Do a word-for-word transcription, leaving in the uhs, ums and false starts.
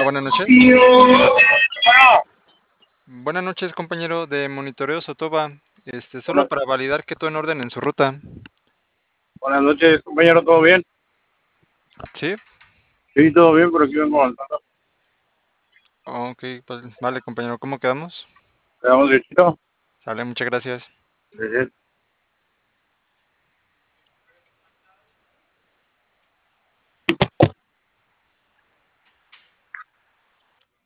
buenas noches. Bueno, Buenas noches, compañero de Monitoreo Sotoba. Este, solo buenas, para validar que todo en orden en su ruta. buenas noches, compañero, ¿todo bien? ¿Sí? Sí, todo bien, por aquí vengo avanzando. Ok, pues, vale, compañero, ¿cómo quedamos? ¿Le damos derechito? Sale, muchas gracias. Sí, sí.